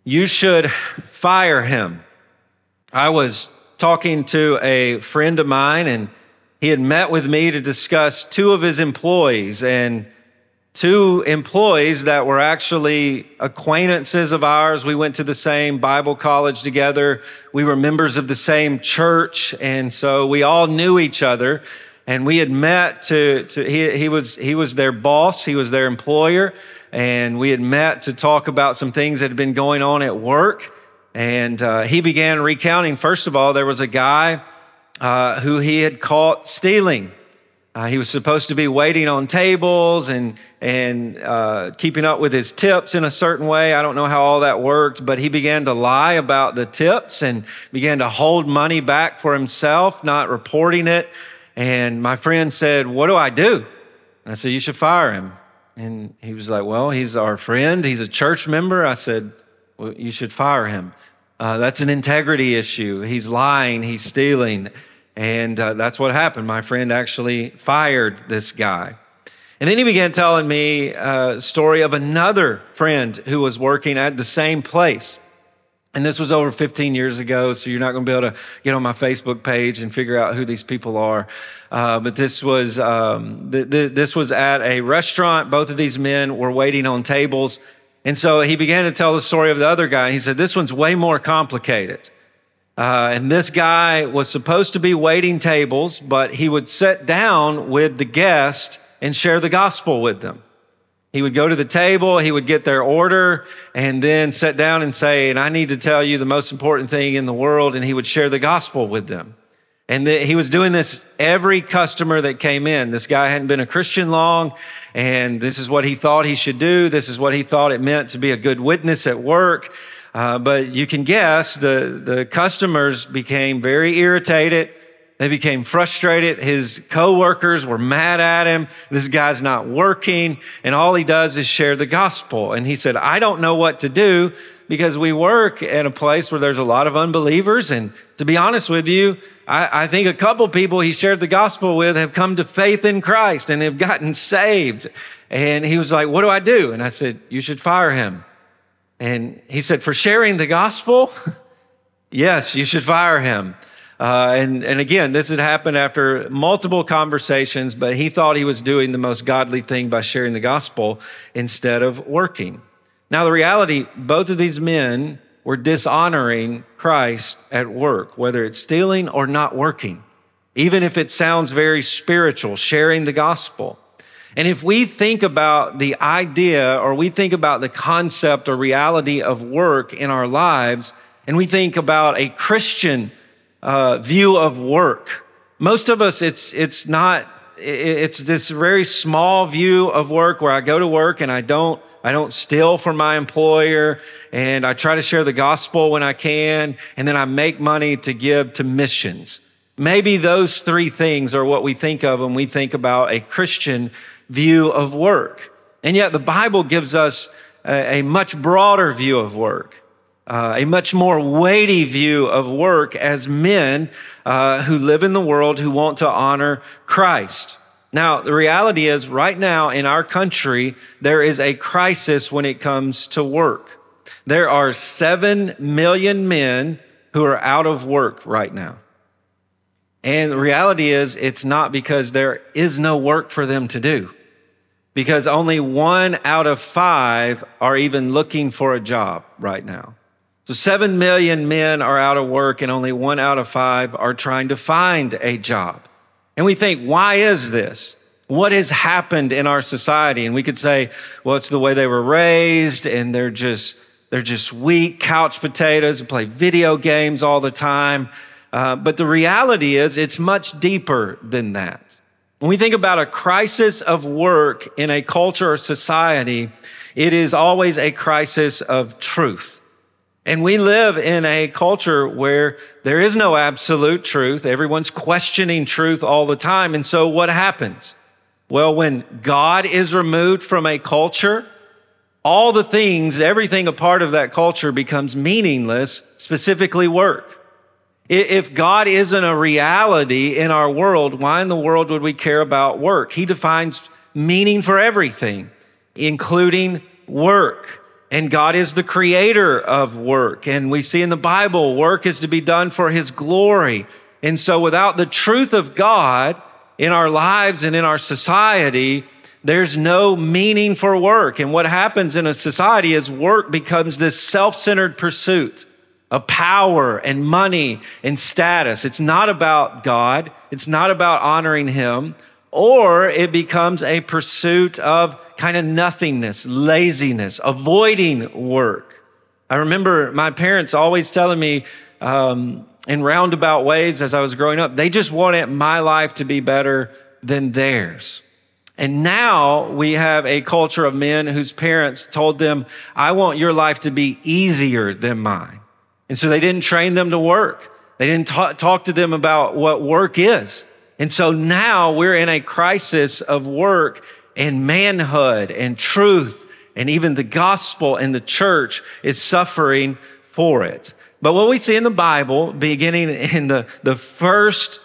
you should fire him. I was talking to a friend of mine, and he had met with me to discuss two of his employees, and two employees that were actually acquaintances of ours. We went to the same Bible college together. We were members of the same church, and so we all knew each other. And we had met he was their boss, he was their employer, and we had met to talk about some things that had been going on at work. And he began recounting. First of all, there was a guy who he had caught stealing. He was supposed to be waiting on tables and keeping up with his tips in a certain way. I don't know how all that worked, but he began to lie about the tips and began to hold money back for himself, not reporting it. And my friend said, "What do I do?" And I said, "You should fire him." And he was like, "Well, he's our friend. He's a church member." I said, "Well, you should fire him. That's an integrity issue. He's lying. He's stealing." And that's what happened. My friend actually fired this guy. And then he began telling me a story of another friend who was working at the same place. And this was over 15 years ago, so you're not going to be able to get on my Facebook page and figure out who these people are. But this was this was at a restaurant. Both of these men were waiting on tables. And so he began to tell the story of the other guy. He said, "This one's way more complicated." And this guy was supposed to be waiting tables, but he would sit down with the guest and share the gospel with them. He would go to the table, he would get their order, and then sit down and say, "And I need to tell you the most important thing in the world," and he would share the gospel with them. And he was doing this every customer that came in. This guy hadn't been a Christian long, and this is what he thought he should do. This is what he thought it meant to be a good witness at work. But you can guess the customers became very irritated. They became frustrated. His coworkers were mad at him. This guy's not working, and all he does is share the gospel. And he said, "I don't know what to do because we work at a place where there's a lot of unbelievers. And to be honest with you, I think a couple people he shared the gospel with have come to faith in Christ and have gotten saved." And he was like, "What do I do?" And I said, "You should fire him." And he said, "For sharing the gospel?" "Yes, you should fire him." And again, this had happened after multiple conversations, but he thought he was doing the most godly thing by sharing the gospel instead of working. Now, the reality, both of these men were dishonoring Christ at work, whether it's stealing or not working, even if it sounds very spiritual, sharing the gospel. And if we think about the idea or we think about the concept or reality of work in our lives, and we think about a Christian view of work, most of us, it's this very small view of work where I go to work and I don't steal from my employer, and I try to share the gospel when I can, and then I make money to give to missions. Maybe those three things are what we think of when we think about a Christian view of work. And yet the Bible gives us a much broader view of work, a much more weighty view of work as men who live in the world who want to honor Christ. Now, the reality is right now in our country, there is a crisis when it comes to work. There are 7 million men who are out of work right now. And the reality is it's not because there is no work for them to do, because only 1 out of 5 are even looking for a job right now. So 7 million men are out of work and only 1 out of 5 are trying to find a job. And we think, why is this? What has happened in our society? And we could say, well, it's the way they were raised, and they're just weak couch potatoes who play video games all the time. But the reality is it's much deeper than that. When we think about a crisis of work in a culture or society, it is always a crisis of truth. And we live in a culture where there is no absolute truth. Everyone's questioning truth all the time. And so what happens? Well, when God is removed from a culture, all the things, everything a part of that culture becomes meaningless, specifically work. If God isn't a reality in our world, why in the world would we care about work? He defines meaning for everything, including work. And God is the creator of work. And we see in the Bible, work is to be done for his glory. And so without the truth of God in our lives and in our society, there's no meaning for work. And what happens in a society is work becomes this self-centered pursuit of power and money and status. It's not about God. It's not about honoring him. Or it becomes a pursuit of kind of nothingness, laziness, avoiding work. I remember my parents always telling me in roundabout ways as I was growing up, they just wanted my life to be better than theirs. And now we have a culture of men whose parents told them, I want your life to be easier than mine. And so they didn't train them to work. They didn't talk to them about what work is. And so now we're in a crisis of work and manhood and truth, and even the gospel and the church is suffering for it. But what we see in the Bible, beginning in the first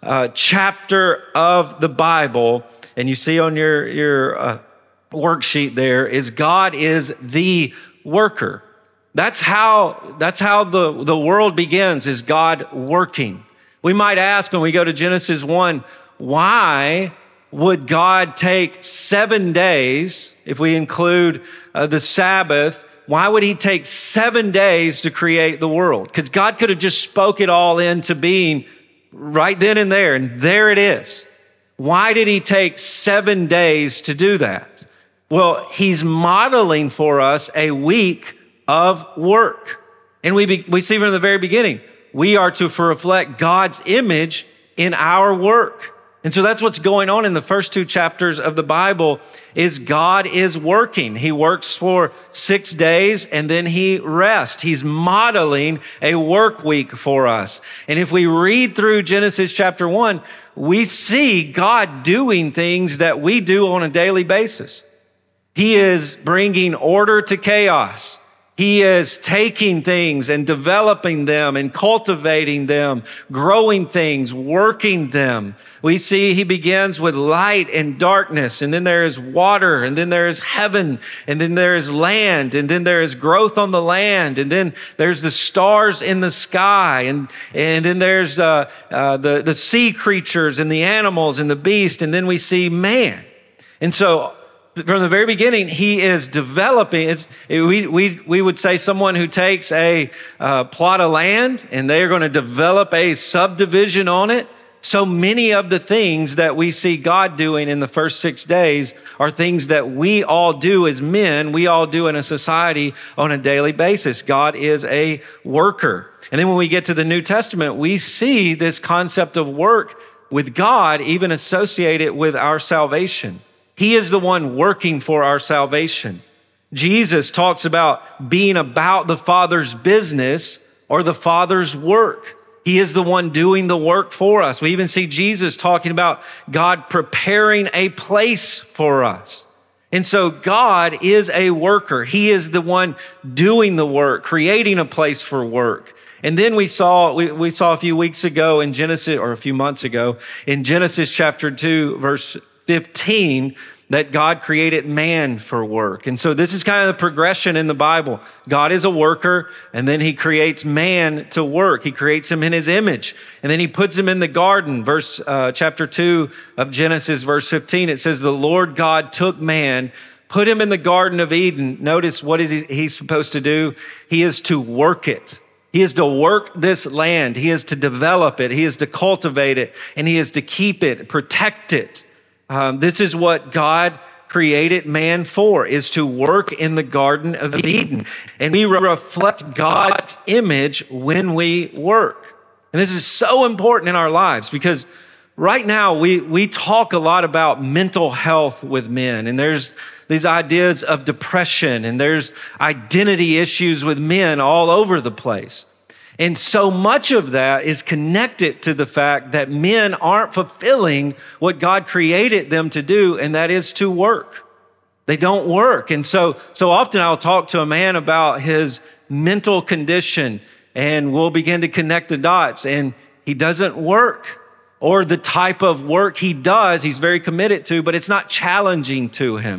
chapter of the Bible, and you see on your worksheet there, is God is the worker. That's how the world begins, is God working. We might ask when we go to Genesis 1, why would God take 7 days, if we include the Sabbath, why would he take 7 days to create the world? Because God could have just spoke it all into being right then and there it is. Why did he take 7 days to do that? Well, he's modeling for us a week of work. And we see from the very beginning, we are to reflect God's image in our work. And so that's what's going on in the first 2 chapters of the Bible, is God is working. He works for 6 days and then he rests. He's modeling a work week for us. And if we read through Genesis chapter 1, we see God doing things that we do on a daily basis. He is bringing order to chaos. He is taking things and developing them and cultivating them, growing things, working them. We see he begins with light and darkness, and then there is water, and then there is heaven, and then there is land, and then there is growth on the land, and then there's the stars in the sky, and then there's the sea creatures and the animals and the beast, and then we see man. And so from the very beginning, he is developing. We would say someone who takes a plot of land and they are going to develop a subdivision on it. So many of the things that we see God doing in the first 6 days are things that we all do as men, we all do in a society on a daily basis. God is a worker. And then when we get to the New Testament, we see this concept of work with God even associated with our salvation. He is the one working for our salvation. Jesus talks about being about the Father's business or the Father's work. He is the one doing the work for us. We even see Jesus talking about God preparing a place for us. And so God is a worker. He is the one doing the work, creating a place for work. And then we saw a few weeks ago in Genesis, or a few months ago, in Genesis chapter 2, verse 15, that God created man for work. And so this is kind of the progression in the Bible. God is a worker, and then he creates man to work. He creates him in his image, and then he puts him in the garden. Chapter 2 of Genesis, verse 15, it says, the Lord God took man, put him in the Garden of Eden. Notice what is he's supposed to do? He is to work it. He is to work this land. He is to develop it. He is to cultivate it, and he is to keep it, protect it. This is what God created man for, is to work in the Garden of Eden. And we reflect God's image when we work. And this is so important in our lives because right now we talk a lot about mental health with men. And there's these ideas of depression, and there's identity issues with men all over the place. And so much of that is connected to the fact that men aren't fulfilling what God created them to do, and that is to work. They don't work. And so often I'll talk to a man about his mental condition, and we'll begin to connect the dots, and he doesn't work. Or the type of work he does, he's very committed to, but it's not challenging to him.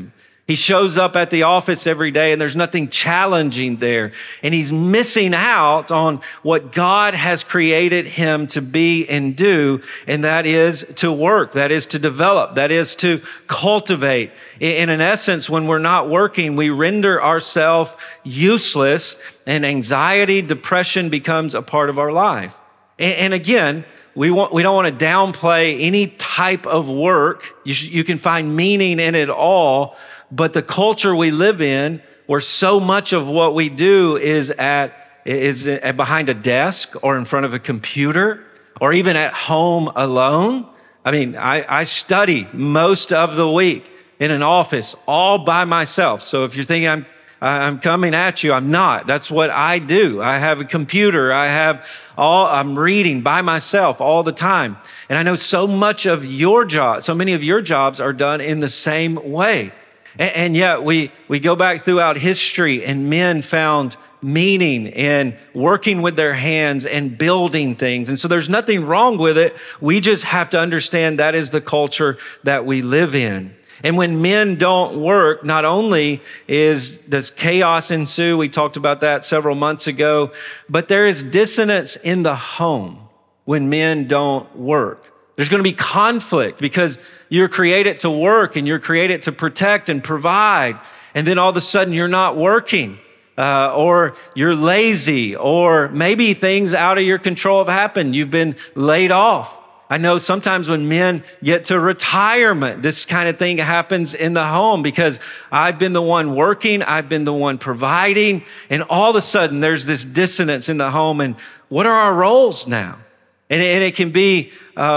He shows up at the office every day and there's nothing challenging there. And he's missing out on what God has created him to be and do. And that is to work, that is to develop, that is to cultivate. In essence, when we're not working, we render ourselves useless and anxiety, depression becomes a part of our life. And again, we don't want to downplay any type of work. You can find meaning in it all. But the culture we live in, where so much of what we do is behind a desk or in front of a computer or even at home alone. I mean, I study most of the week in an office all by myself. So if you're thinking I'm coming at you, I'm not. That's what I do. I have a computer. I'm reading by myself all the time. And I know so many of your jobs are done in the same way. And yet we go back throughout history and men found meaning in working with their hands and building things. And so there's nothing wrong with it. We just have to understand that is the culture that we live in. And when men don't work, not only does chaos ensue, we talked about that several months ago, but there is dissonance in the home when men don't work. There's going to be conflict because you're created to work and you're created to protect and provide. And then all of a sudden you're not working or you're lazy or maybe things out of your control have happened. You've been laid off. I know sometimes when men get to retirement, this kind of thing happens in the home because I've been the one working, I've been the one providing, and all of a sudden there's this dissonance in the home. And what are our roles now? And it can be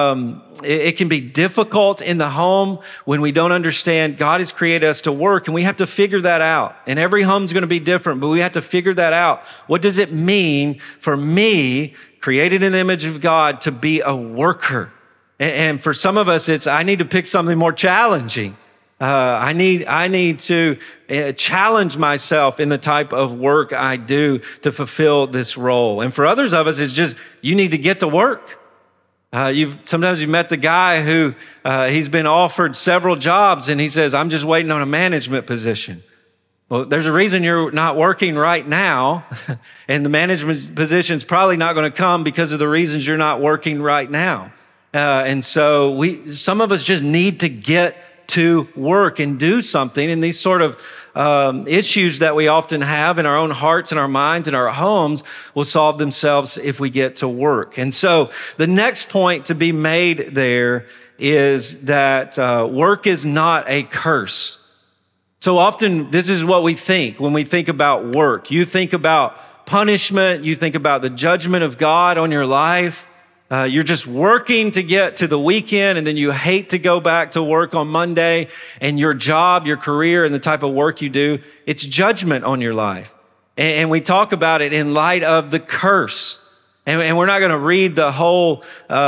difficult in the home when we don't understand God has created us to work, and we have to figure that out. And every home's going to be different, but we have to figure that out. What does it mean for me, created in the image of God, to be a worker? And for some of us, I need to pick something more challenging. I need to challenge myself in the type of work I do to fulfill this role. And for others of us, it's just, you need to get to work. Sometimes you've met the guy who, he's been offered several jobs and he says, I'm just waiting on a management position. Well, there's a reason you're not working right now. And the management position is probably not going to come because of the reasons you're not working right now. And so some of us just need to get to work and do something. And these sort of issues that we often have in our own hearts and our minds and our homes will solve themselves if we get to work. And so the next point to be made there is that work is not a curse. So often this is what we think when we think about work. You think about punishment. You think about the judgment of God on your life. You're just working to get to the weekend, and then you hate to go back to work on Monday, and your job, your career, and the type of work you do, it's judgment on your life. And we talk about it in light of the curse. And we're not going to read the whole,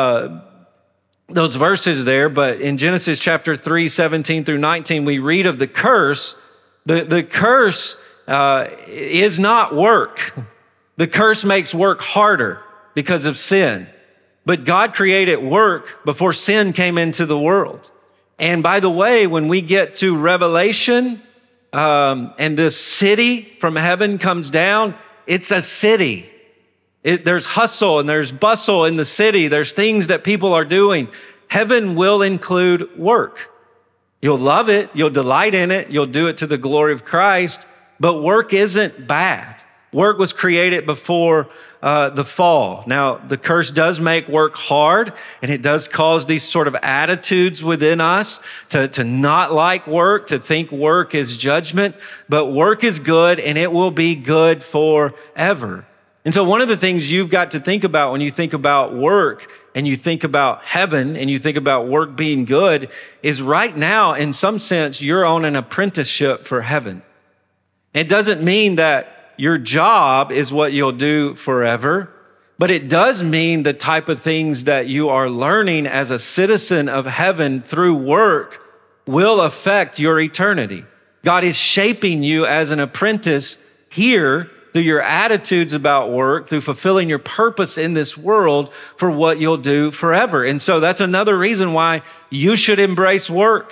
those verses there, but in Genesis chapter 3, 17 through 19, we read of the curse. The curse is not work. The curse makes work harder because of sin. But God created work before sin came into the world. And by the way, when we get to Revelation, and this city from heaven comes down, it's a city. There's hustle and there's bustle in the city. There's things that people are doing. Heaven will include work. You'll love it. You'll delight in it. You'll do it to the glory of Christ. But work isn't bad. Work was created before the fall. Now, the curse does make work hard, and it does cause these sort of attitudes within us to not like work, to think work is judgment. But work is good, and it will be good forever. And so one of the things you've got to think about when you think about work and you think about heaven and you think about work being good is right now, in some sense, you're on an apprenticeship for heaven. It doesn't mean that your job is what you'll do forever, but it does mean the type of things that you are learning as a citizen of heaven through work will affect your eternity. God is shaping you as an apprentice here through your attitudes about work, through fulfilling your purpose in this world for what you'll do forever. And so that's another reason why you should embrace work.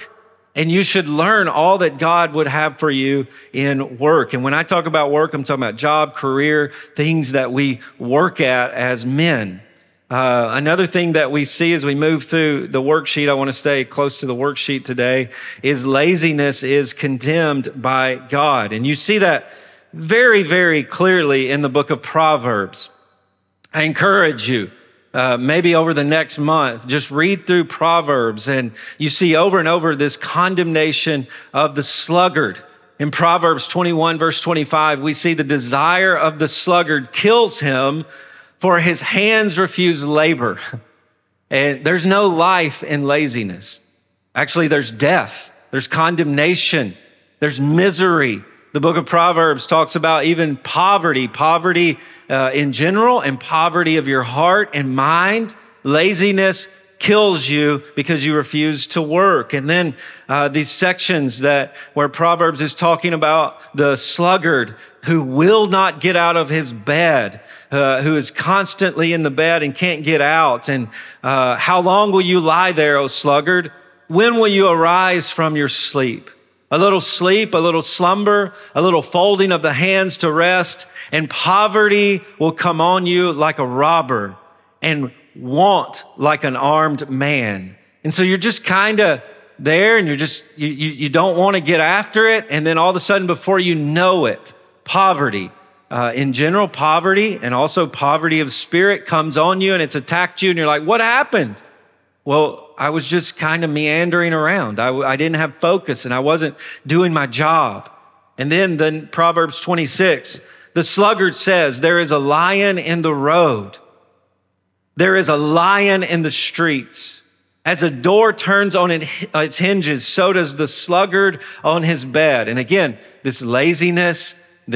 And you should learn all that God would have for you in work. And when I talk about work, I'm talking about job, career, things that we work at as men. Another thing that we see as we move through the worksheet, I want to stay close to the worksheet today, is laziness is condemned by God. And you see that very, very clearly in the book of Proverbs. I encourage you, maybe over the next month, just read through Proverbs, and you see over and over this condemnation of the sluggard. In Proverbs 21, verse 25, we see the desire of the sluggard kills him, for his hands refuse labor. And there's no life in laziness. Actually, there's death, there's condemnation, there's misery. The book of Proverbs talks about even poverty in general, and poverty of your heart and mind. Laziness kills you because you refuse to work. And then these sections where Proverbs is talking about the sluggard who will not get out of his bed, who is constantly in the bed and can't get out. And how long will you lie there, O sluggard? When will you arise from your sleep? A little sleep, a little slumber, a little folding of the hands to rest, and poverty will come on you like a robber, and want like an armed man. And so you're just kind of there, and you don't want to get after it. And then all of a sudden, before you know it, poverty, in general, poverty, and also poverty of spirit comes on you, and it's attacked you, and you're like, what happened? Well, I was just kind of meandering around. I didn't have focus, and I wasn't doing my job. And then Proverbs 26, the sluggard says, there is a lion in the road. There is a lion in the streets. As a door turns on its hinges, so does the sluggard on his bed. And again, this laziness,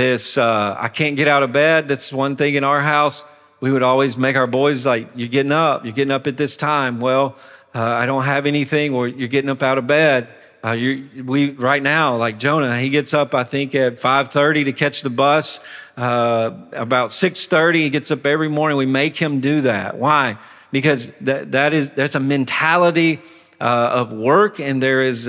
I can't get out of bed. That's one thing in our house. We would always make our boys like, you're getting up at this time. Well, I don't have anything, or you're getting up out of bed. Right now, like Jonah, he gets up, I think, at 5:30 to catch the bus. About 6:30, he gets up every morning. We make him do that. Why? Because that's a mentality of work, and there's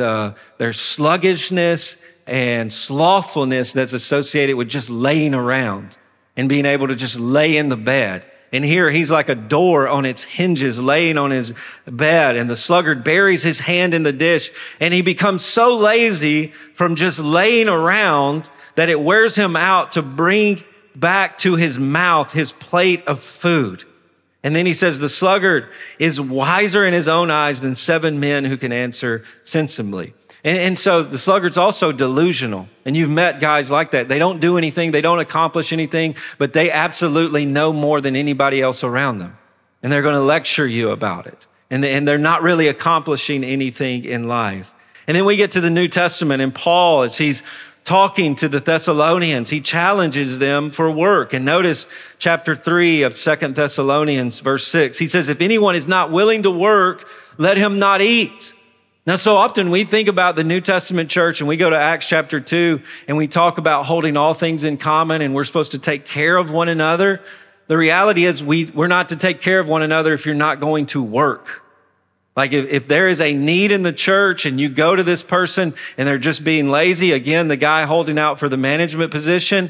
sluggishness and slothfulness that's associated with just laying around and being able to just lay in the bed. And here he's like a door on its hinges, laying on his bed, and the sluggard buries his hand in the dish, and he becomes so lazy from just laying around that it wears him out to bring back to his mouth his plate of food. And then he says, the sluggard is wiser in his own eyes than 7 men who can answer sensibly. And so the sluggard's also delusional. And you've met guys like that. They don't do anything. They don't accomplish anything, but they absolutely know more than anybody else around them. And they're going to lecture you about it. And they're not really accomplishing anything in life. And then we get to the New Testament, and Paul, as he's talking to the Thessalonians, he challenges them for work. And notice chapter 3 of 2 Thessalonians, verse 6. He says, if anyone is not willing to work, let him not eat. Now, so often we think about the New Testament church, and we go to Acts chapter 2, and we talk about holding all things in common, and we're supposed to take care of one another. The reality is we're not to take care of one another if you're not going to work. Like if there is a need in the church and you go to this person and they're just being lazy, again, the guy holding out for the management position,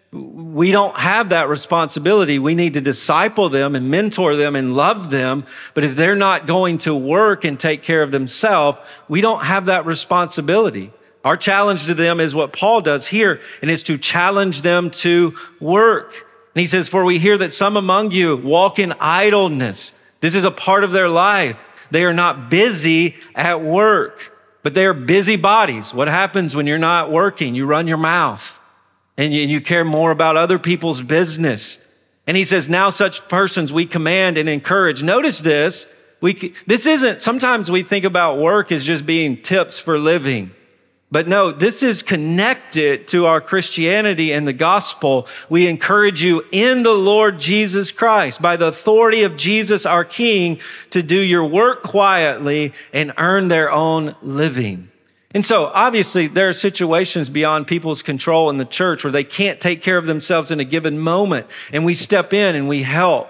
we don't have that responsibility. We need to disciple them and mentor them and love them. But if they're not going to work and take care of themselves, we don't have that responsibility. Our challenge to them is what Paul does here, and it's to challenge them to work. And he says, for we hear that some among you walk in idleness. This is a part of their life. They are not busy at work, but they are busybodies. What happens when you're not working? You run your mouth. And you care more about other people's business. And he says, now such persons we command and encourage. Notice this. Sometimes we think about work as just being tips for living. But no, this is connected to our Christianity and the gospel. We encourage you in the Lord Jesus Christ, by the authority of Jesus our King, to do your work quietly and earn their own living. And so, obviously, there are situations beyond people's control in the church where they can't take care of themselves in a given moment, and we step in and we help.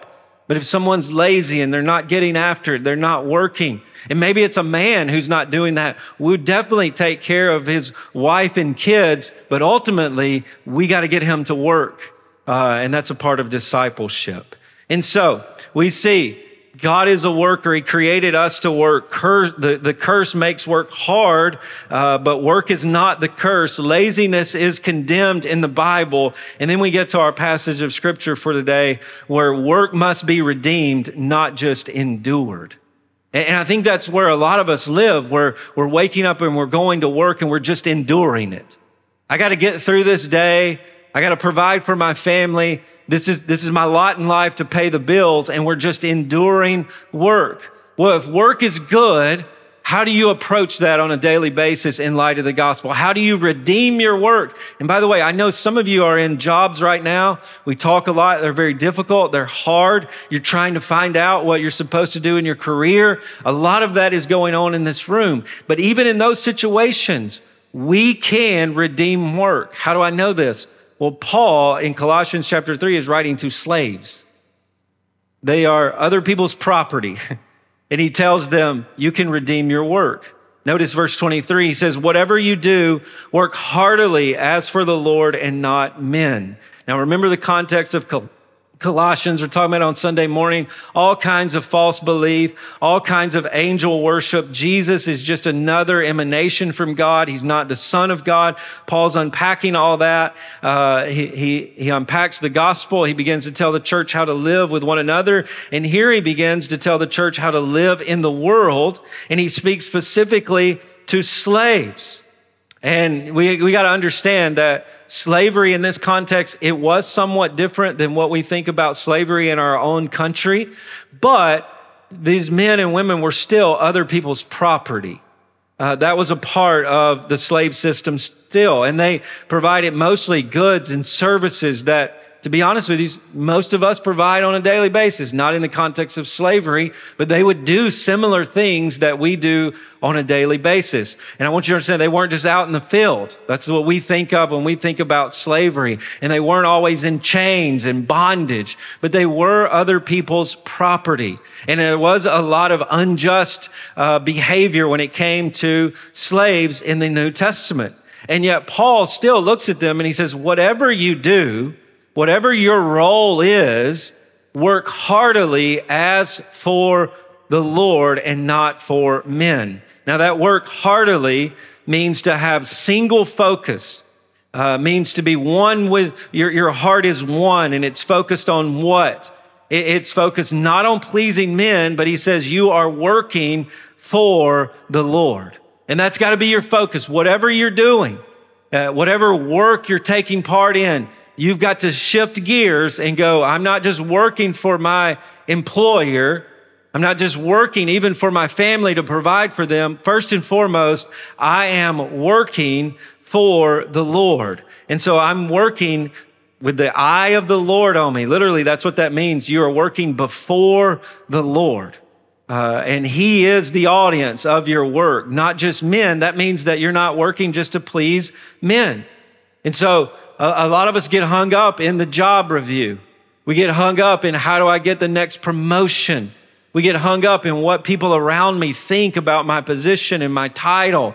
But if someone's lazy and they're not getting after it, they're not working, and maybe it's a man who's not doing that, we would definitely take care of his wife and kids, but ultimately we got to get him to work. And that's a part of discipleship. And so we see God is a worker. He created us to work. The curse makes work hard, but work is not the curse. Laziness is condemned in the Bible. And then we get to our passage of Scripture for today, where work must be redeemed, not just endured. And I think that's where a lot of us live, where we're waking up and we're going to work and we're just enduring it. I got to get through this day. I got to provide for my family. This is my lot in life to pay the bills, and we're just enduring work. Well, if work is good, how do you approach that on a daily basis in light of the gospel? How do you redeem your work? And by the way, I know some of you are in jobs right now. We talk a lot. They're very difficult. They're hard. You're trying to find out what you're supposed to do in your career. A lot of that is going on in this room. But even in those situations, we can redeem work. How do I know this? Well, Paul in Colossians chapter 3 is writing to slaves. They are other people's property. And he tells them, you can redeem your work. Notice verse 23, he says, whatever you do, work heartily as for the Lord and not men. Now remember the context of Colossians, we're talking about on Sunday morning, all kinds of false belief, all kinds of angel worship. Jesus is just another emanation from God. He's not the Son of God. Paul's unpacking all that. He unpacks the gospel. He begins to tell the church how to live with one another. And here he begins to tell the church how to live in the world. And he speaks specifically to slaves. And we got to understand that slavery in this context, it was somewhat different than what we think about slavery in our own country. But these men and women were still other people's property. That was a part of the slave system still. And they provided mostly goods and services that, to be honest with you, most of us provide on a daily basis, not in the context of slavery, but they would do similar things that we do on a daily basis. And I want you to understand, they weren't just out in the field. That's what we think of when we think about slavery. And they weren't always in chains and bondage, but they were other people's property. And there was a lot of unjust behavior when it came to slaves in the New Testament. And yet Paul still looks at them and he says, whatever you do, whatever your role is, work heartily as for the Lord and not for men. Now that work heartily means to have single focus, means to be one with, your heart is one and it's focused on what? It's focused not on pleasing men, but he says you are working for the Lord. And that's got to be your focus. Whatever you're doing, whatever work you're taking part in, you've got to shift gears and go, I'm not just working for my employer. I'm not just working even for my family to provide for them. First and foremost, I am working for the Lord. And so I'm working with the eye of the Lord on me. Literally, that's what that means. You are working before the Lord. And He is the audience of your work, not just men. That means that you're not working just to please men. And so a lot of us get hung up in the job review. We get hung up in how do I get the next promotion? We get hung up in what people around me think about my position and my title.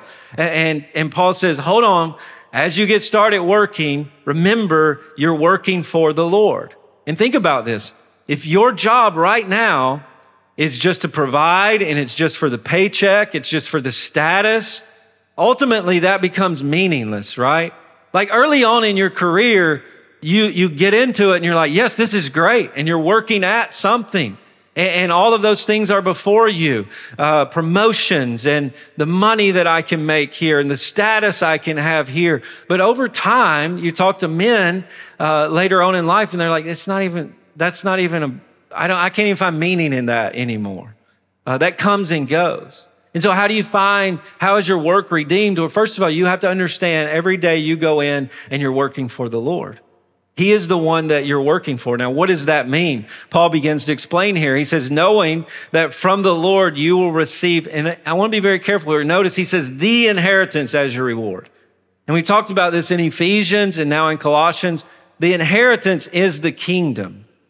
And Paul says, hold on. As you get started working, remember you're working for the Lord. And think about this. If your job right now is just to provide and it's just for the paycheck, it's just for the status, ultimately that becomes meaningless, right? Like early on in your career, you get into it and you're like, yes, this is great. And you're working at something. And all of those things are before you. Promotions and the money that I can make here and the status I can have here. But over time, you talk to men later on in life and they're like, I can't even find meaning in that anymore. That comes and goes. And so how is your work redeemed? Well, first of all, you have to understand every day you go in and you're working for the Lord. He is the one that you're working for. Now, what does that mean? Paul begins to explain here. He says, knowing that from the Lord you will receive, and I want to be very careful here. Notice he says, the inheritance as your reward. And we talked about this in Ephesians and now in Colossians. The inheritance is the kingdom.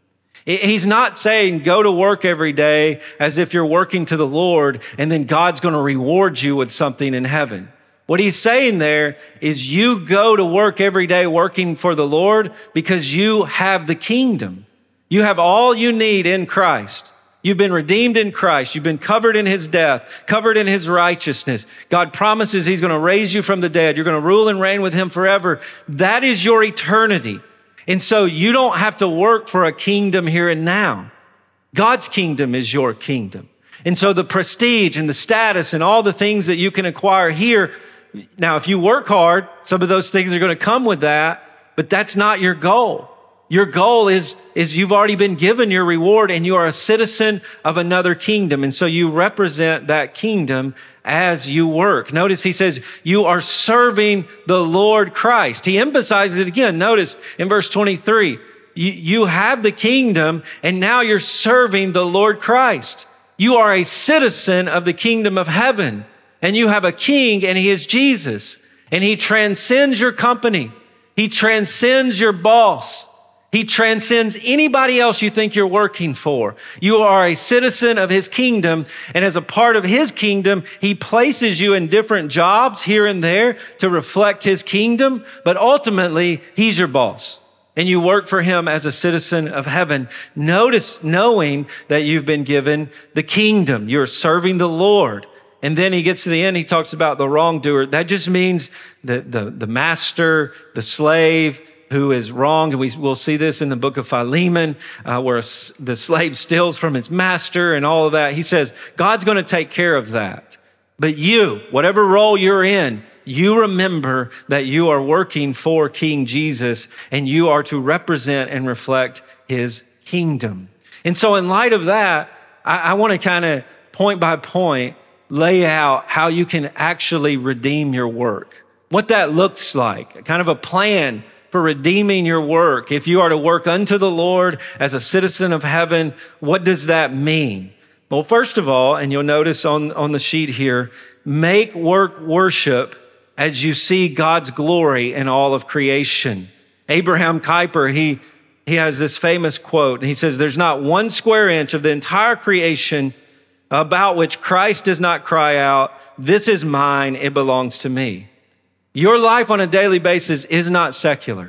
He's not saying go to work every day as if you're working to the Lord and then God's going to reward you with something in heaven. What he's saying there is you go to work every day working for the Lord because you have the kingdom. You have all you need in Christ. You've been redeemed in Christ. You've been covered in his death, covered in his righteousness. God promises he's going to raise you from the dead. You're going to rule and reign with him forever. That is your eternity. And so you don't have to work for a kingdom here and now. God's kingdom is your kingdom. And so the prestige and the status and all the things that you can acquire here, now if you work hard, some of those things are going to come with that, but that's not your goal. Your goal is you've already been given your reward and you are a citizen of another kingdom. And so you represent that kingdom as you work. Notice he says, you are serving the Lord Christ. He emphasizes it again. Notice in verse 23, you have the kingdom and now you're serving the Lord Christ. You are a citizen of the kingdom of heaven and you have a king and he is Jesus. And he transcends your company. He transcends your boss. He transcends anybody else you think you're working for. You are a citizen of his kingdom, and as a part of his kingdom, he places you in different jobs here and there to reflect his kingdom, but ultimately, he's your boss. And you work for him as a citizen of heaven. Notice, knowing that you've been given the kingdom. You're serving the Lord. And then he gets to the end, he talks about the wrongdoer. That just means the master, the slave, who is wrong. And we'll see this in the book of Philemon, where the slave steals from his master and all of that. He says, God's going to take care of that. But you, whatever role you're in, you remember that you are working for King Jesus and you are to represent and reflect his kingdom. And so in light of that, I want to kind of point by point lay out how you can actually redeem your work. What that looks like, kind of a plan for redeeming your work. If you are to work unto the Lord as a citizen of heaven, what does that mean? Well, first of all, and you'll notice on the sheet here, make work worship as you see God's glory in all of creation. Abraham Kuyper, he has this famous quote, and he says, there's not one square inch of the entire creation about which Christ does not cry out, this is mine, it belongs to me. Your life on a daily basis is not secular.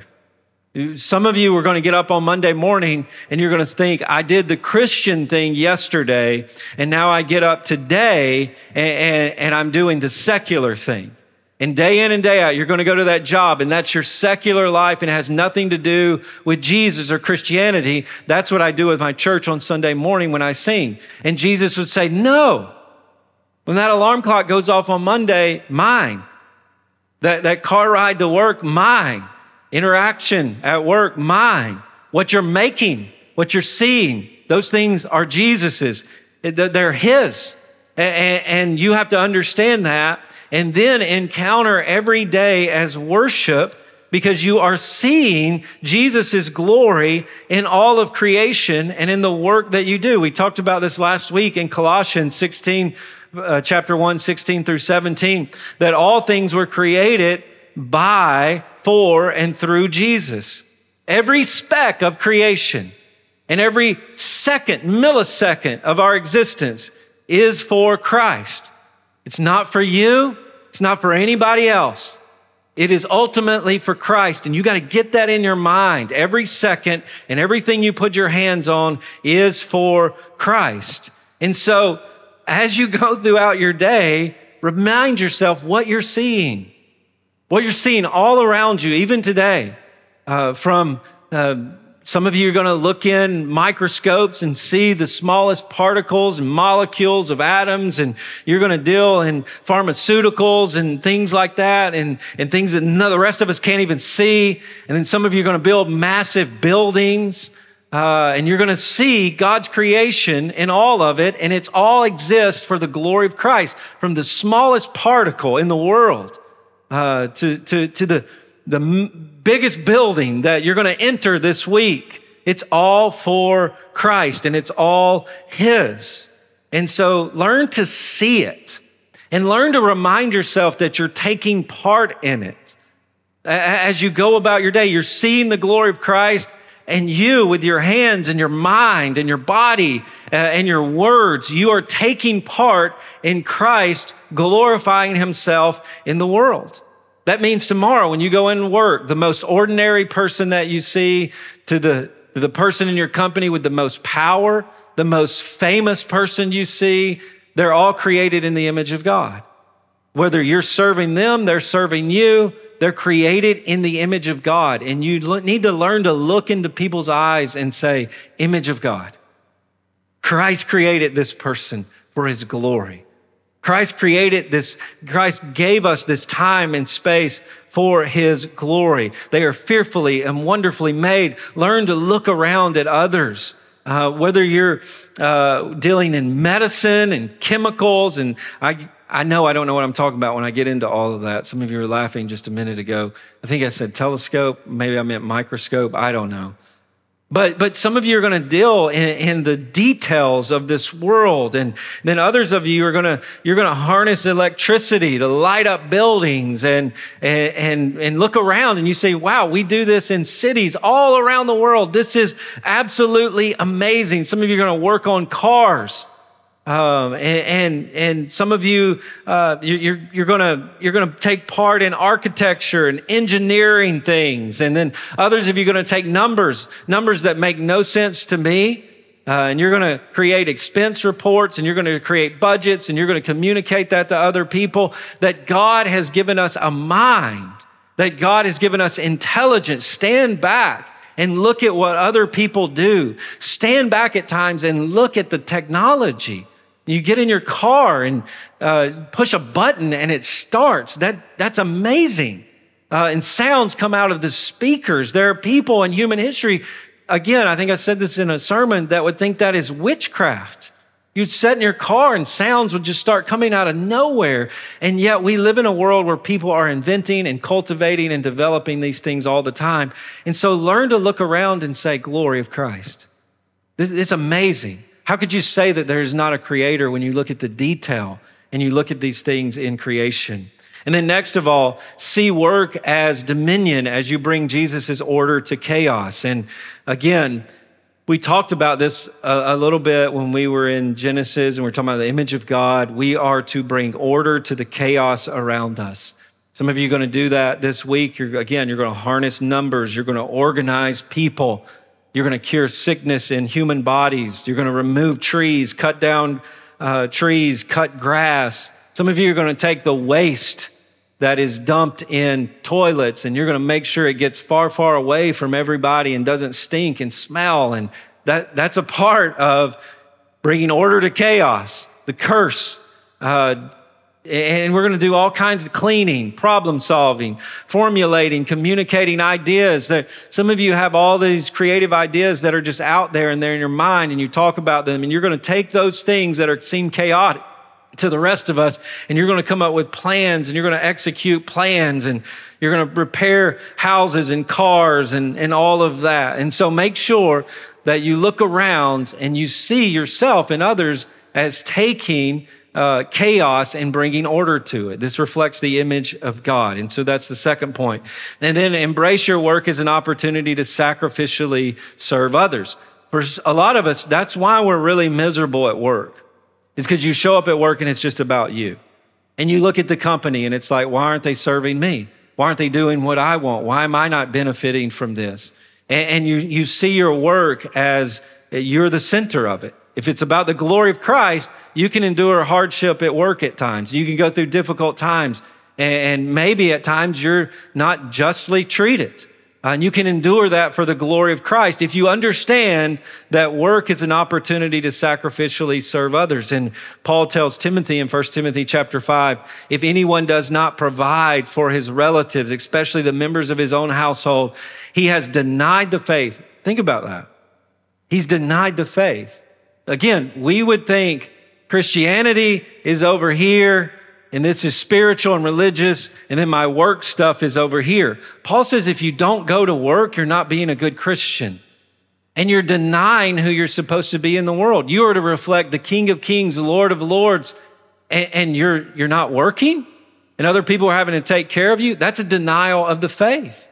Some of you are going to get up on Monday morning and you're going to think, I did the Christian thing yesterday and now I get up today and I'm doing the secular thing. And day in and day out, you're going to go to that job and that's your secular life and it has nothing to do with Jesus or Christianity. That's what I do with my church on Sunday morning when I sing. And Jesus would say, no. When that alarm clock goes off on Monday, mine. That car ride to work, mine. Interaction at work, mine. What you're making, what you're seeing, those things are Jesus's. They're his. And you have to understand that and then encounter every day as worship because you are seeing Jesus's glory in all of creation and in the work that you do. We talked about this last week in Colossians 16, chapter 1, 16 through 17, that all things were created by, for, and through Jesus. Every speck of creation and every millisecond of our existence is for Christ. It's not for you. It's not for anybody else. It is ultimately for Christ. And you got to get that in your mind. Every second and everything you put your hands on is for Christ. And so as you go throughout your day, remind yourself what you're seeing. What you're seeing all around you, even today. Some of you are going to look in microscopes and see the smallest particles and molecules of atoms, and you're going to deal in pharmaceuticals and things like that, and things that the rest of us can't even see. And then some of you are going to build massive buildings, and you're going to see God's creation in all of it, and it's all exists for the glory of Christ, from the smallest particle in the world to the biggest building that you're going to enter this week. It's all for Christ and it's all his. And so learn to see it and learn to remind yourself that you're taking part in it. As you go about your day, you're seeing the glory of Christ And you, with your hands and your mind and your body and your words, you are taking part in Christ glorifying himself in the world. That means tomorrow when you go in and work, the most ordinary person that you see to the person in your company with the most power, the most famous person you see, they're all created in the image of God. Whether you're serving them, they're serving you, they're created in the image of God. And you need to learn to look into people's eyes and say, image of God. Christ created this person for his glory. Christ created this, Christ gave us this time and space for his glory. They are fearfully and wonderfully made. Learn to look around at others. Whether you're dealing in medicine and chemicals, and I know I don't know what I'm talking about when I get into all of that. Some of you were laughing just a minute ago. I think I said telescope. Maybe I meant microscope. I don't know. But some of you are going to deal in the details of this world, and then others of you are going to harness electricity to light up buildings and look around, and you say, "Wow, we do this in cities all around the world. This is absolutely amazing." Some of you are going to work on cars. And some of you, you're gonna take part in architecture and engineering things. And then others of you are gonna take numbers that make no sense to me. And you're gonna create expense reports, and you're gonna create budgets, and you're gonna communicate that to other people. That God has given us a mind, that God has given us intelligence. Stand back and look at what other people do. Stand back at times and look at the technology. You get in your car and push a button and it starts. That's amazing. And sounds come out of the speakers. There are people in human history, again, I think I said this in a sermon, that would think that is witchcraft. You'd sit in your car and sounds would just start coming out of nowhere. And yet we live in a world where people are inventing and cultivating and developing these things all the time. And so learn to look around and say, glory of Christ. It's amazing. How could you say that there is not a creator when you look at the detail and you look at these things in creation? And then next of all, see work as dominion as you bring Jesus' order to chaos. And again, we talked about this a little bit when we were in Genesis and we're talking about the image of God. We are to bring order to the chaos around us. Some of you are going to do that this week. You're going to harness numbers. You're going to organize people. You're going to cure sickness in human bodies. You're going to remove trees, cut down trees, cut grass. Some of you are going to take the waste that is dumped in toilets, and you're going to make sure it gets far, far away from everybody and doesn't stink and smell. And that's a part of bringing order to chaos, the curse. And we're going to do all kinds of cleaning, problem solving, formulating, communicating ideas. Some of you have all these creative ideas that are just out there and they're in your mind, and you talk about them, and you're going to take those things that seem chaotic to the rest of us, and you're going to come up with plans, and you're going to execute plans, and you're going to repair houses and cars and all of that. And so make sure that you look around and you see yourself and others as taking chaos and bringing order to it. This reflects the image of God. And so that's the second point. And then embrace your work as an opportunity to sacrificially serve others. For a lot of us, that's why we're really miserable at work. It's because you show up at work and it's just about you. And you look at the company and it's like, why aren't they serving me? Why aren't they doing what I want? Why am I not benefiting from this? And you see your work as you're the center of it. If it's about the glory of Christ, you can endure hardship at work at times. You can go through difficult times. And maybe at times you're not justly treated. And you can endure that for the glory of Christ if you understand that work is an opportunity to sacrificially serve others. And Paul tells Timothy in 1 Timothy chapter 5, if anyone does not provide for his relatives, especially the members of his own household, he has denied the faith. Think about that. He's denied the faith. Again, we would think Christianity is over here, and this is spiritual and religious, and then my work stuff is over here. Paul says if you don't go to work, you're not being a good Christian. And you're denying who you're supposed to be in the world. You are to reflect the King of Kings, the Lord of Lords, and you're not working? And other people are having to take care of you? That's a denial of the faith.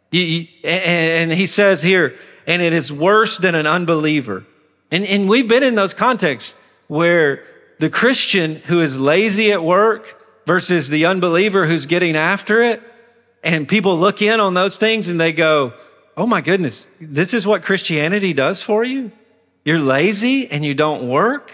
And he says here, and it is worse than an unbeliever. And we've been in those contexts where the Christian who is lazy at work versus the unbeliever who's getting after it, and people look in on those things and they go, oh my goodness, this is what Christianity does for you? You're lazy and you don't work?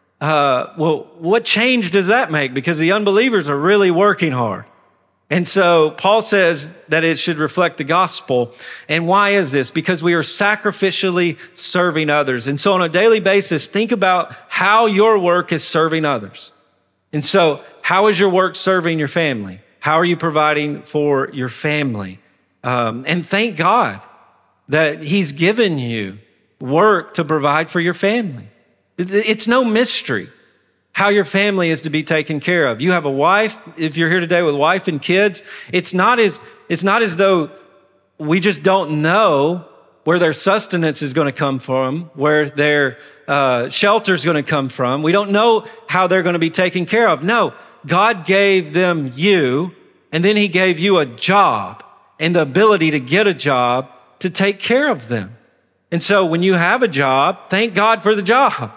Well, what change does that make? Because the unbelievers are really working hard. And so Paul says that it should reflect the gospel. And why is this? Because we are sacrificially serving others. And so on a daily basis, think about how your work is serving others. And so how is your work serving your family? How are you providing for your family? And thank God that He's given you work to provide for your family. It's no mystery how your family is to be taken care of. You have a wife. If you're here today with wife and kids, it's not as though we just don't know where their sustenance is going to come from, where their shelter is going to come from. We don't know how they're going to be taken care of. No, God gave them you, and then He gave you a job and the ability to get a job to take care of them. And so when you have a job, thank God for the job.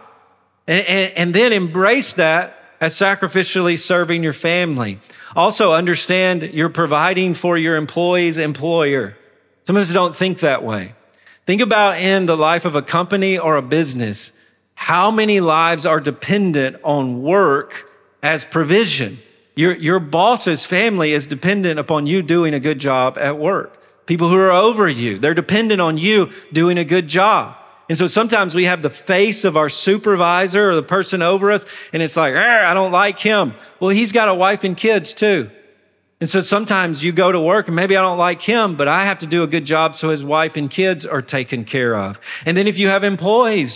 And then embrace that as sacrificially serving your family. Also understand you're providing for your employee's employer. Some of us don't think that way. Think about in the life of a company or a business, how many lives are dependent on work as provision. Your boss's family is dependent upon you doing a good job at work. People who are over you, they're dependent on you doing a good job. And so sometimes we have the face of our supervisor or the person over us, and it's like, I don't like him. Well, he's got a wife and kids too. And so sometimes you go to work and maybe I don't like him, but I have to do a good job so his wife and kids are taken care of. And then if you have employees,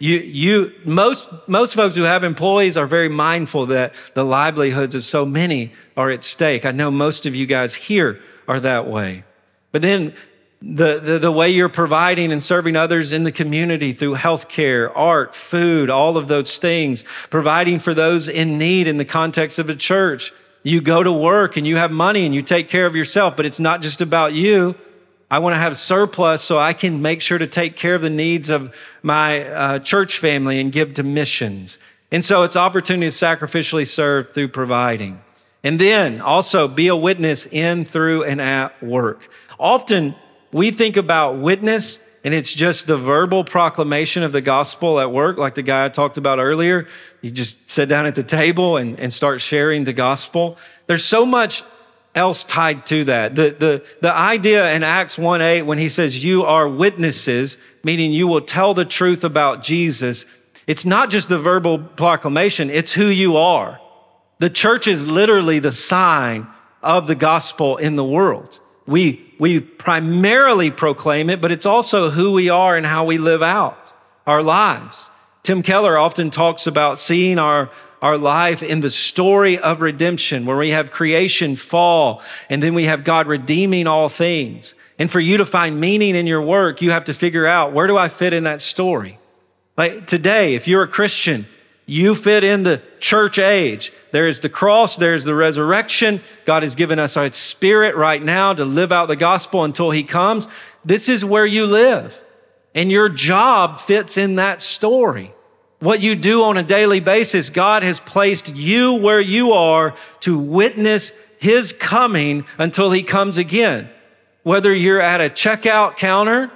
most folks who have employees are very mindful that the livelihoods of so many are at stake. I know most of you guys here are that way. But then the way you're providing and serving others in the community through healthcare, art, food, all of those things, providing for those in need in the context of a church. You go to work and you have money and you take care of yourself, but it's not just about you. I want to have surplus so I can make sure to take care of the needs of my church family and give to missions. And so it's opportunity to sacrificially serve through providing. And then also be a witness in, through, and at work. Often we think about witness and it's just the verbal proclamation of the gospel at work, like the guy I talked about earlier. You just sit down at the table and start sharing the gospel. There's so much else tied to that. The idea in Acts 1:8 when he says you are witnesses, meaning you will tell the truth about Jesus, it's not just the verbal proclamation, it's who you are. The church is literally the sign of the gospel in the world. We primarily proclaim it, but it's also who we are and how we live out our lives. Tim Keller often talks about seeing our life in the story of redemption, where we have creation fall, and then we have God redeeming all things. And for you to find meaning in your work, you have to figure out, where do I fit in that story? Like today, if you're a Christian, you fit in the church age. There is the cross, there is the resurrection. God has given us our Spirit right now to live out the gospel until He comes. This is where you live. And your job fits in that story. What you do on a daily basis, God has placed you where you are to witness His coming until He comes again. Whether you're at a checkout counter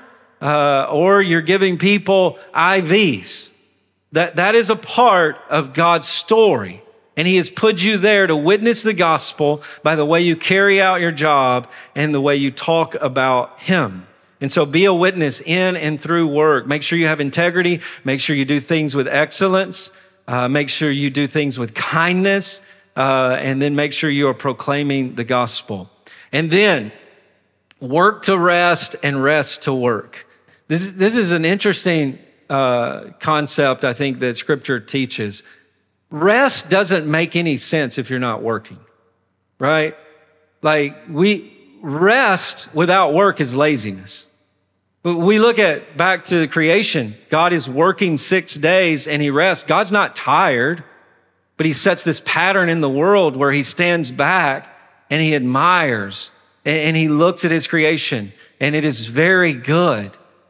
or you're giving people IVs. That is a part of God's story. And He has put you there to witness the gospel by the way you carry out your job and the way you talk about Him. And so be a witness in and through work. Make sure you have integrity. Make sure you do things with excellence. Make sure you do things with kindness. And then make sure you are proclaiming the gospel. And then work to rest and rest to work. This is an interesting concept, I think, that Scripture teaches. Rest doesn't make any sense if you're not working, right? Like rest without work is laziness. But we look at back to creation. God is working 6 days and He rests. God's not tired, but He sets this pattern in the world where He stands back and He admires and He looks at His creation. and it is very good.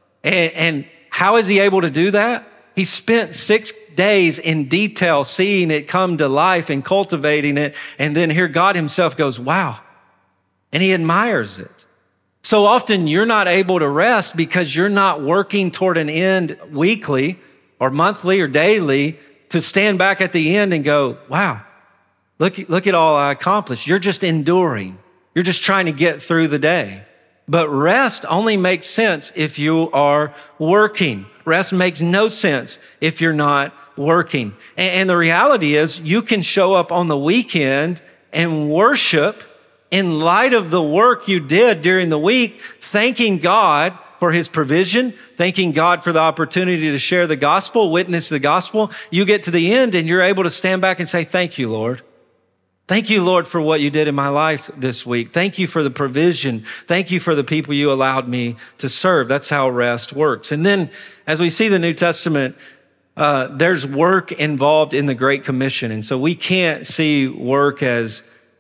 And how is he able to do that? He spent 6 days in detail seeing it come to life and cultivating it. And then here God himself goes, wow. And he admires it. So often you're not able to rest because you're not working toward an end weekly or monthly or daily to stand back at the end and go, wow, look at all I accomplished. You're just enduring. You're just trying to get through the day. But rest only makes sense if you are working. Rest makes no sense if you're not working. And the reality is you can show up on the weekend and worship in light of the work you did during the week, thanking God for his provision, thanking God for the opportunity to share the gospel, witness the gospel. You get to the end and you're able to stand back and say, thank you, Lord. Thank you, Lord, for what you did in my life this week. Thank you for the provision. Thank you for the people you allowed me to serve. That's how rest works. And then as we see the New Testament, there's work involved in the Great Commission. And so we can't see work as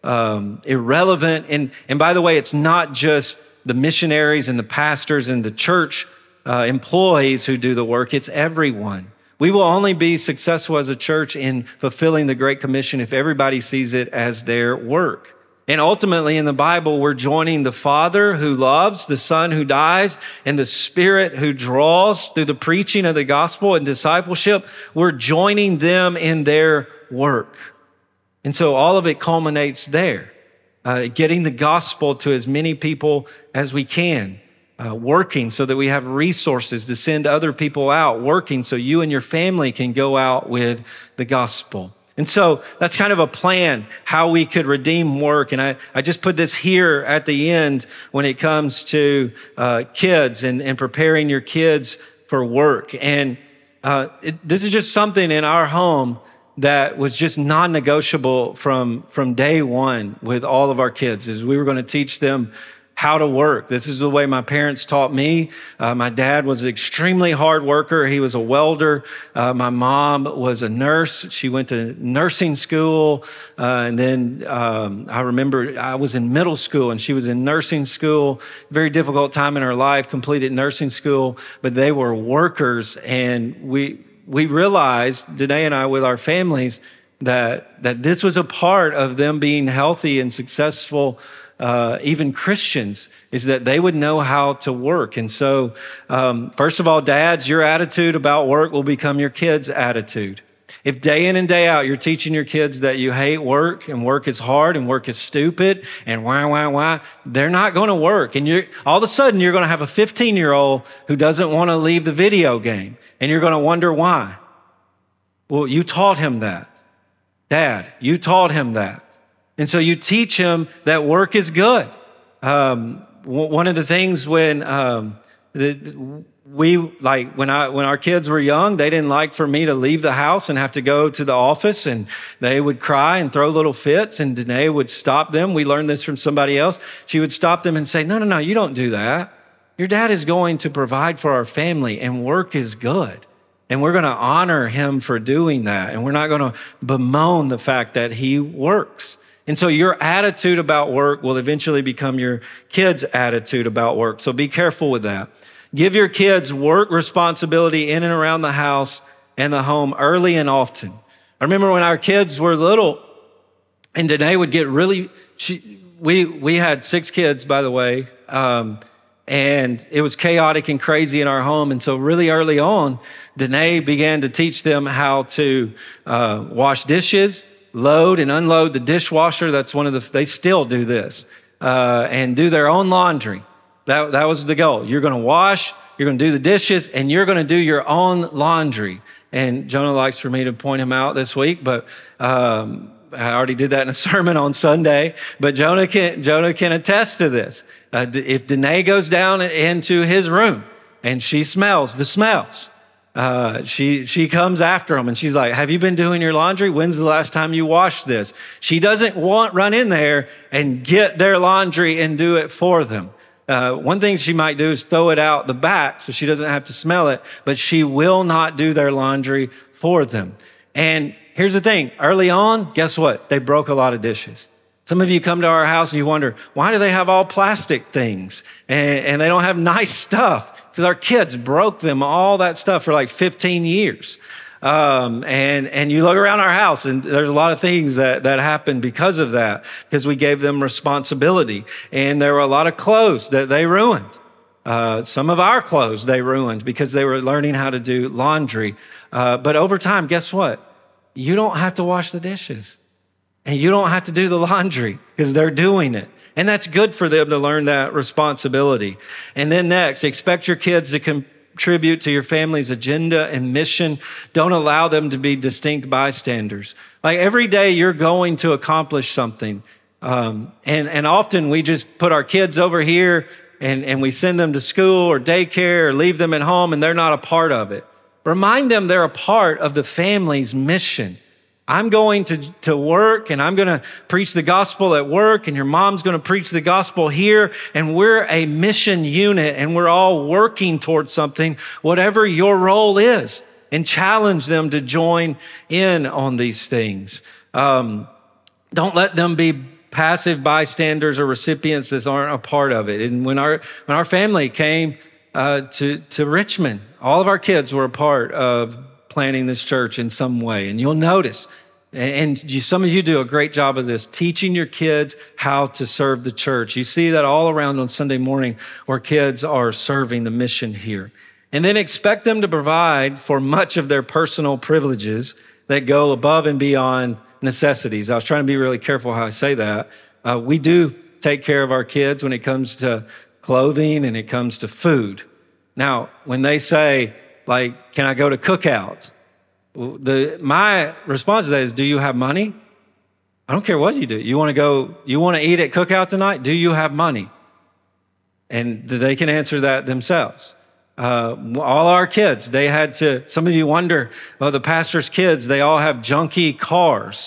irrelevant. And by the way, it's not just the missionaries and the pastors and the church employees who do the work. It's everyone. We will only be successful as a church in fulfilling the Great Commission if everybody sees it as their work. And ultimately in the Bible, we're joining the Father who loves, the Son who dies, and the Spirit who draws through the preaching of the gospel and discipleship. We're joining them in their work. And so all of it culminates there, getting the gospel to as many people as we can. Working so that we have resources to send other people out, working so you and your family can go out with the gospel. And so that's kind of a plan how we could redeem work. And I just put this here at the end when it comes to kids and preparing your kids for work. And this is just something in our home that was just non-negotiable from day one with all of our kids, is we were going to teach them how to work. This is the way my parents taught me. My dad was an extremely hard worker. He was a welder. My mom was a nurse. She went to nursing school. And then I remember I was in middle school and she was in nursing school. Very difficult time in her life, completed nursing school, but they were workers. And we realized, Danae and I, with our families, that this was a part of them being healthy and successful, even Christians, is that they would know how to work. And so, first of all, dads, your attitude about work will become your kids' attitude. If day in and day out you're teaching your kids that you hate work and work is hard and work is stupid and why, they're not going to work. And all of a sudden you're going to have a 15-year-old who doesn't want to leave the video game. And you're going to wonder why. Well, you taught him that. Dad, you taught him that. And so you teach him that work is good. One of the things when when our kids were young, they didn't like for me to leave the house and have to go to the office, and they would cry and throw little fits, and Danae would stop them. We learned this from somebody else. She would stop them and say, no, you don't do that. Your dad is going to provide for our family, and work is good. And we're going to honor him for doing that. And we're not going to bemoan the fact that he works. And so your attitude about work will eventually become your kids' attitude about work. So be careful with that. Give your kids work responsibility in and around the house and the home early and often. I remember when our kids were little, and Danae would get really, we had 6 kids, by the way, and it was chaotic and crazy in our home. And so really early on, Danae began to teach them how to wash dishes, load and unload the dishwasher. That's they still do this, and do their own laundry. That was the goal. You're going to wash, you're going to do the dishes, and you're going to do your own laundry. And Jonah likes for me to point him out this week, but I already did that in a sermon on Sunday. But Jonah can attest to this. If Danae goes down into his room and she smells the smells, she comes after him and she's like, have you been doing your laundry? When's the last time you washed this? She doesn't run in there and get their laundry and do it for them. One thing she might do is throw it out the back so she doesn't have to smell it, but she will not do their laundry for them. And here's the thing. Early on, guess what? They broke a lot of dishes. Some of you come to our house and you wonder, why do they have all plastic things and they don't have nice stuff? Because our kids broke them all that stuff for like 15 years. And you look around our house and there's a lot of things that happen because of that, because we gave them responsibility. And there were a lot of clothes that they ruined. Some of our clothes they ruined because they were learning how to do laundry. But over time, guess what? You don't have to wash the dishes. And you don't have to do the laundry because they're doing it. And that's good for them to learn that responsibility. And then next, expect your kids to contribute to your family's agenda and mission. Don't allow them to be distinct bystanders. Like every day you're going to accomplish something. And often we just put our kids over here and we send them to school or daycare or leave them at home and they're not a part of it. Remind them they're a part of the family's mission. I'm going to work and I'm going to preach the gospel at work and your mom's going to preach the gospel here. And we're a mission unit and we're all working towards something, whatever your role is, and challenge them to join in on these things. Don't let them be passive bystanders or recipients that aren't a part of it. And when our family came to Richmond, all of our kids were a part of planning this church in some way. And you'll notice, some of you do a great job of this, teaching your kids how to serve the church. You see that all around on Sunday morning where kids are serving the mission here. And then expect them to provide for much of their personal privileges that go above and beyond necessities. I was trying to be really careful how I say that. We do take care of our kids when it comes to clothing and it comes to food. Now, when they say, like, can I go to cookout? My response to that is, do you have money? I don't care what you do. You want to eat at cookout tonight? Do you have money? And they can answer that themselves. All our kids, some of you wonder, the pastor's kids, they all have junky cars.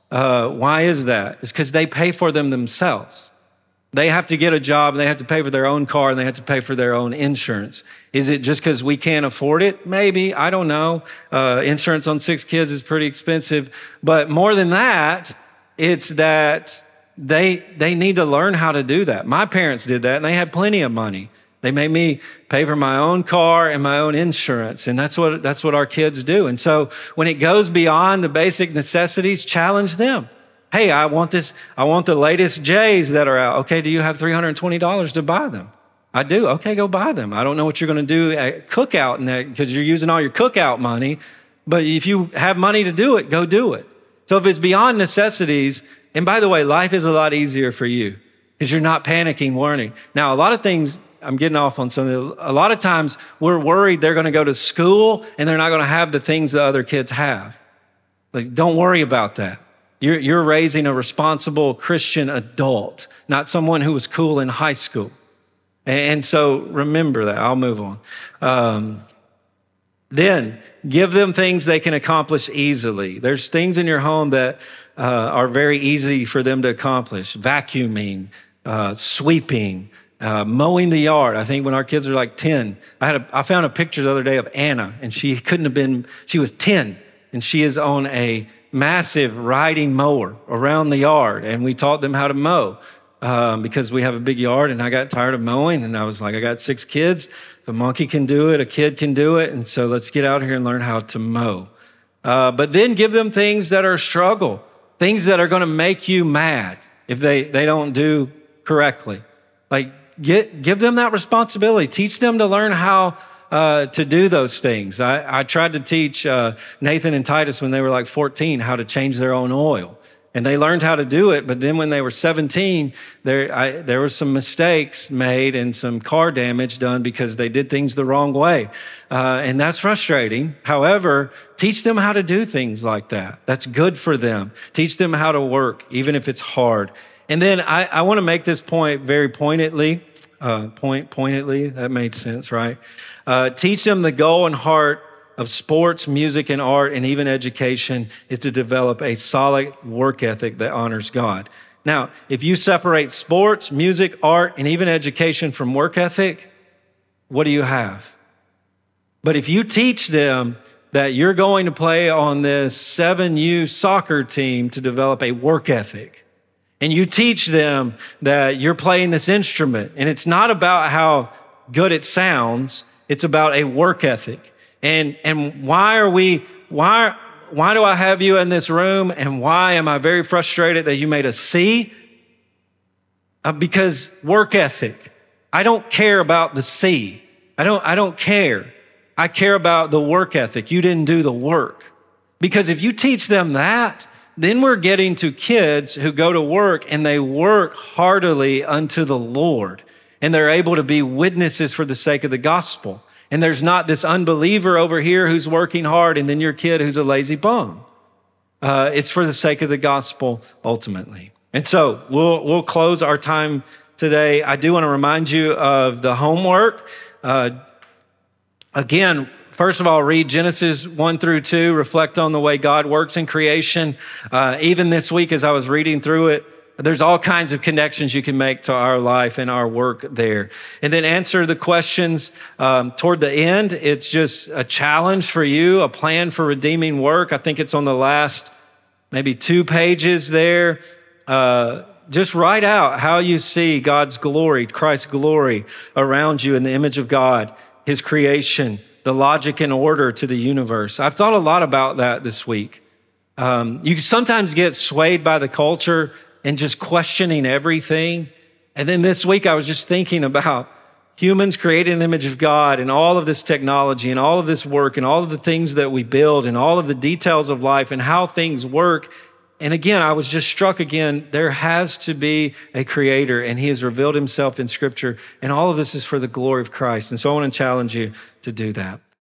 Why is that? It's because they pay for them themselves. They have to get a job, and they have to pay for their own car, and they have to pay for their own insurance. Is it just because we can't afford it? Maybe. I don't know. Insurance on 6 kids is pretty expensive. But more than that, it's that they need to learn how to do that. My parents did that, and they had plenty of money. They made me pay for my own car and my own insurance, and that's what our kids do. And so when it goes beyond the basic necessities, challenge them. Hey, I want the latest J's that are out. Okay, do you have $320 to buy them? I do. Okay, go buy them. I don't know what you're going to do at cookout because you're using all your cookout money. But if you have money to do it, go do it. So if it's beyond necessities, and by the way, life is a lot easier for you because you're not panicking, worrying. Now, a lot of things, I'm getting off on something. A lot of times we're worried they're going to go to school and they're not going to have the things that other kids have. Like, don't worry about that. You're raising a responsible Christian adult, not someone who was cool in high school. And so remember that. I'll move on. Then give them things they can accomplish easily. There's things in your home that are very easy for them to accomplish. Vacuuming, sweeping, mowing the yard. I think when our kids are like 10, I found a picture the other day of Anna, and she was 10, and she is on a massive riding mower around the yard. And we taught them how to mow because we have a big yard, and I got tired of mowing. And I was like, I got 6 kids. If a monkey can do it, a kid can do it. And so let's get out here and learn how to mow. But then give them things that are a struggle, things that are going to make you mad if they don't do correctly. Like give them that responsibility. Teach them to learn how to do those things. I tried to teach Nathan and Titus when they were like 14 how to change their own oil. And they learned how to do it, but then when they were 17, there were some mistakes made and some car damage done because they did things the wrong way. And that's frustrating. However, teach them how to do things like that. That's good for them. Teach them how to work, even if it's hard. And then I want to make this point very pointedly. Pointedly, that made sense, right? Teach them the goal and heart of sports, music, and art, and even education is to develop a solid work ethic that honors God. Now, if you separate sports, music, art, and even education from work ethic, what do you have? But if you teach them that you're going to play on this 7U soccer team to develop a work ethic, and you teach them that you're playing this instrument, and it's not about how good it sounds, it's about a work ethic. And why do I have you in this room, and why am I very frustrated that you made a C? Because work ethic. I don't care about the C. I don't care. I care about the work ethic. You didn't do the work. Because if you teach them that, then we're getting to kids who go to work and they work heartily unto the Lord, and they're able to be witnesses for the sake of the gospel. And there's not this unbeliever over here who's working hard and then your kid who's a lazy bum. It's for the sake of the gospel ultimately. And so we'll close our time today. I do want to remind you of the homework. Again, first of all, read Genesis 1-2, reflect on the way God works in creation. Even this week as I was reading through it, there's all kinds of connections you can make to our life and our work there. And then answer the questions toward the end. It's just a challenge for you, a plan for redeeming work. I think it's on the last maybe 2 pages there. Just write out how you see God's glory, Christ's glory around you in the image of God, His creation, the logic and order to the universe. I've thought a lot about that this week. You sometimes get swayed by the culture and just questioning everything. And then this week I was just thinking about humans created in the image of God and all of this technology and all of this work and all of the things that we build and all of the details of life and how things work. And again, I was just struck again, there has to be a creator, and He has revealed Himself in Scripture. And all of this is for the glory of Christ. And so I want to challenge you to do that.